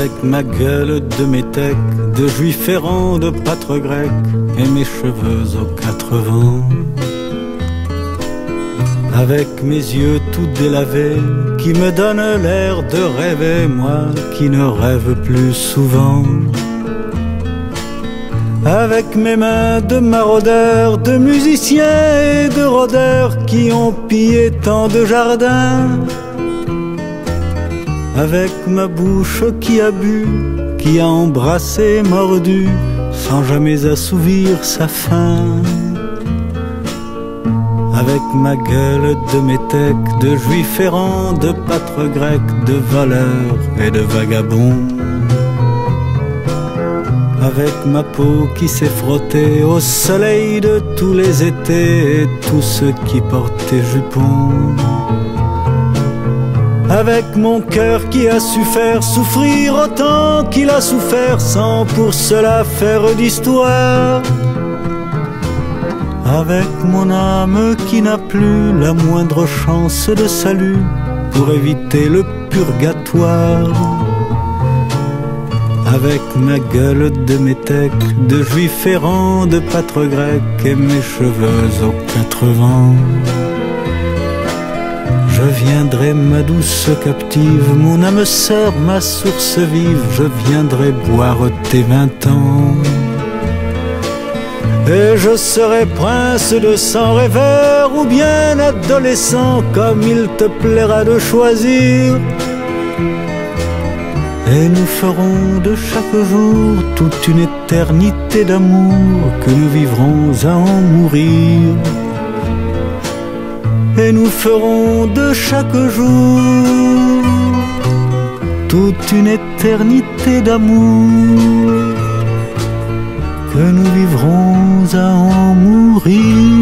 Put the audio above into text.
avec ma gueule de métèque, de juif errant, de pâtre grec, et mes cheveux aux 4 vents. Avec mes yeux tout délavés, qui me donnent l'air de rêver, moi qui ne rêve plus souvent. Avec mes mains de maraudeurs, de musiciens et de rôdeurs, qui ont pillé tant de jardins. Avec ma bouche qui a bu, qui a embrassé, mordu, sans jamais assouvir sa faim. Avec ma gueule de métèque, de juif errant, de pâtre grec, de voleur et de vagabond. Avec ma peau qui s'est frottée au soleil de tous les étés et tous ceux qui portaient jupons. Avec mon cœur qui a su faire souffrir autant qu'il a souffert sans pour cela faire d'histoire. Avec mon âme qui n'a plus la moindre chance de salut pour éviter le purgatoire. Avec ma gueule de métèque, de juif errant, de pâtre grec et mes cheveux aux 4 vents. Je viendrai ma douce captive, mon âme sœur, ma source vive, je viendrai boire tes 20 ans. Et je serai prince de sang rêveur ou bien adolescent, comme il te plaira de choisir. Et nous ferons de chaque jour toute une éternité d'amour que nous vivrons à en mourir. Et nous ferons de chaque jour toute une éternité d'amour que nous vivrons à en mourir.